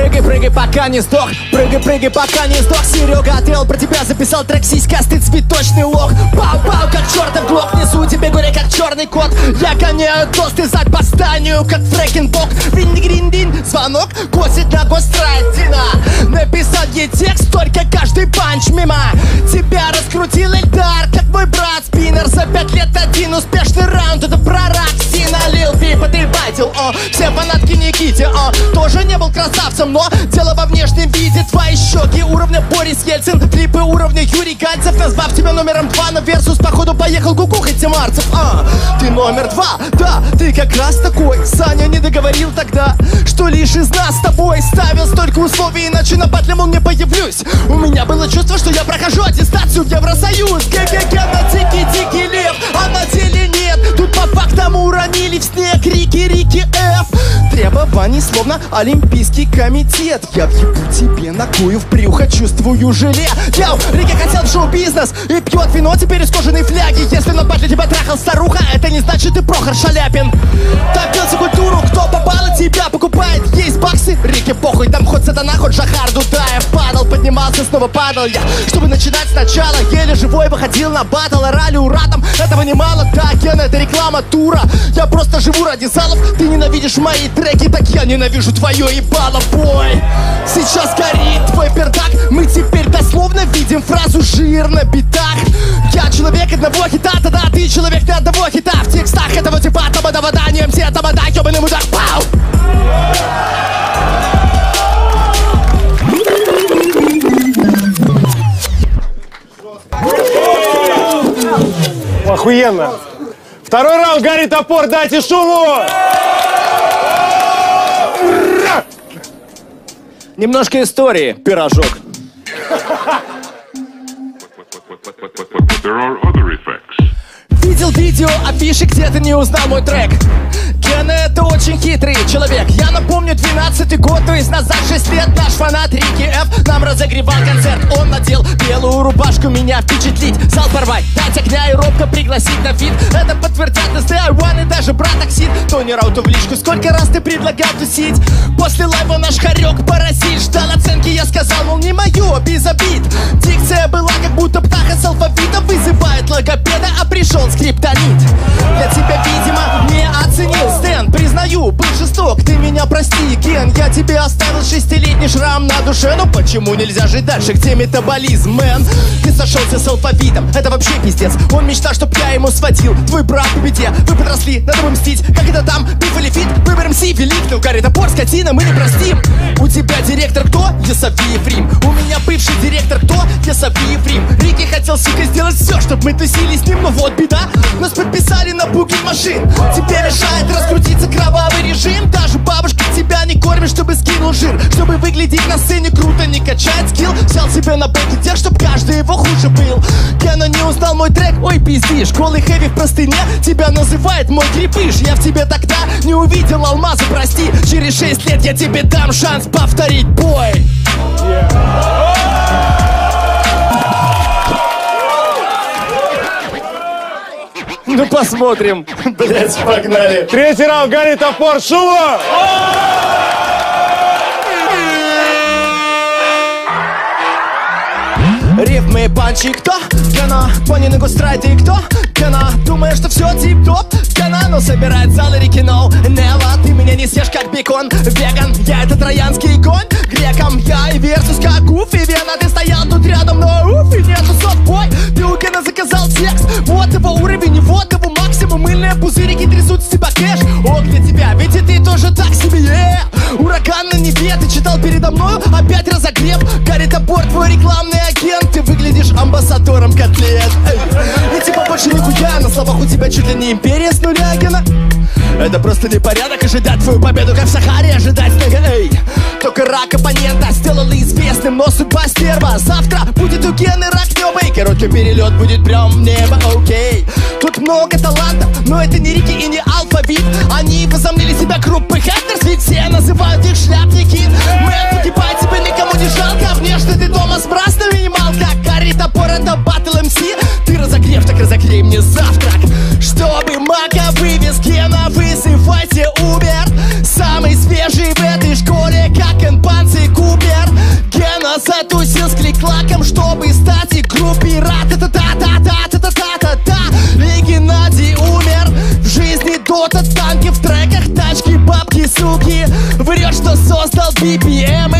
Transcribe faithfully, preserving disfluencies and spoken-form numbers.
Прыгай, прыгай, пока не сдох. Прыгай, прыгай, пока не сдох. Серега Атрел про тебя записал трек сиськастый цветочный лох. Пау-пау, как чертов глок. Несу тебе горе, как черный кот. Я гоняю тосты за восстанию, как фрэкинбок. Винни-грин-дин, звонок косит на гострайтина. Написал ей текст, только каждый панч мимо. Тебя раскрутил Эльдар, как мой брат Спиннер. За пять лет один успешный раунд, это прорак Сина. Лил Пип, ты батил, о. Все фанатки Никите, о. Тоже не был красавцем, но дело во внешнем виде. Твои щеки уровня Борис Ельцин, клипы уровня Юрий Гальцев. Назвав тебя номером два на Версус, походу поехал кукухать Тимарцев. А, ты номер два, да, ты как раз такой. Саня не договорил тогда, что лишь из нас с тобой ставил столько условий, иначе на батле, мол, не появлюсь. У меня было чувство, что я прохожу аттестацию в Евросоюз. Ге-ге-ге, на дикий-дикий лев, а на деле нет. Тут по фактам уронили в снег Рики-Рики Ф. Требований словно Олимпийский комитет. Я въебу тебе ногую в брюхо, чувствую желе. Йоу, Рики хотел в шоу-бизнес и пьет вино теперь из кожаной фляги. Если на батле тебя трахал старуха, это не значит ты Прохор Шаляпин. Топился культуру, кто попал и тебя покупает. Есть баксы, Рики похуй, там хоть сатана, хоть Жахар Дудаев. Падал, поднимался, снова падал я, чтобы начинать сначала. Еле живой выходил на батл, орали уратом. Этого немало, да, Ген, это реклама тура. Я просто живу ради залов, ты ненавидишь мои треки, так я ненавижу твое ебало, бой. Сейчас горит твой пердак, мы теперь дословно видим фразу «жир на битах». Я человек одного хита, тогда ты человек не одного хита. В текстах этого типа табада-вода, не МС, табада, ёбаный мудак, пау! Охуенно! Второй раунд, Гарри Топор, дайте шуму! Немножко истории, пирожок. Видел видео, афиши, где ты не узнал мой трек. Ген, это очень хитрый человек. Я напомню, двенадцатый год, то есть назад шесть лет. Наш фанат Рики Ф нам разогревал концерт. Он надел белую рубашку, меня впечатлить. Зал порвать, дать огня и робко пригласить на фит. Это подтвердят эс дэ ай один и даже брат Оксид. Тони Рауту в личку, сколько раз ты предлагал тусить. После лайва наш хорек паразит. Ждал оценки, я сказал, мол, не мое, без обид. Дикция была, как будто птаха с алфавитом. Вызывает логопеда, а пришел скриптонит. Я тебя, видимо, не оценил, Стэн. Признаю, был жесток, ты меня прости, Ген. Я тебе оставил шестилетний шрам на душе. Но почему нельзя жить дальше, где метаболизм, мэн? Ты сошелся с алфавитом, это вообще пиздец. Он мечтал, чтоб я ему сводил. Твой брат в беде, вы подросли, надо бы мстить. Как это там, биф или фит, выберем си, велик. Ну, Гарри Топор, скотина, мы не простим. У тебя директор кто? Есави Ефрим. У меня бывший директор кто? Есави Ефрим. Рики хотел, сука, сделать все, чтоб мы тусили с ним, но вот беда. Нас подписали на бугель машин. Тебе мешает раскрутиться кровавый режим. Даже бабушка тебя не кормит, чтобы скинул жир. Чтобы выглядеть на сцене круто, не качать скилл. Взял себе на бэке тех, чтоб каждый его хуже был. Гена не узнал мой трек, ой, пиздишь. Голый хэви в простыне тебя называет мой крепыш. Я в тебе тогда не увидел алмаза, прости. Через шесть лет я тебе дам шанс повторить бой. Ну посмотрим. Блять, погнали. Третий раунд, Гарри Топор, шума! Рифмы, панчи, кто? Гена, пони на густрайде, кто? Гена, думаешь, что все тип-топ? Гена, но собирает залы Рики, no, never. Ты меня не съешь, как бекон, веган. Я это троянский конь, греком. Я и Версус, как Уф и Вена. Ты стоял тут рядом, но уф, и нету софтбой. Ты у Гена заказал текст, вот его уровень, и вот его максимум. Мыльные пузырики трясут с тебя кэш. Ок, для тебя, ведь и ты тоже так себе, yeah. Ураган на небе, ты читал передо мною, опять разогрев. Гарри Топор, твой рекламный агент. Ты выглядишь амбассадором котлет. Эй. И типа больше нихуя, на словах у тебя чуть ли не империя с нуля, Гена. Это просто непорядок ожидать твою победу, как в Сахаре ожидать снега, эй. Только рак оппонента сделала известным, но судьба стерва. Завтра будет у Гены рак неба, и короткий перелет будет прям в небо, окей. Тут много талантов, но это не Рики и не алфавит. Они возомнили себя группой хакерс, ведь все называют их шляпники. Мэн, погибай, тебе никому не жалко. Внешне ты дома с брасной минималка. Гарри Топор, это батл эм си. Ты разогрев, так разогрей мне завтрак. Чтобы мака вывез Гена, вызывайте Убер. Самый свежий в этой школе, как Энпанци би пи эм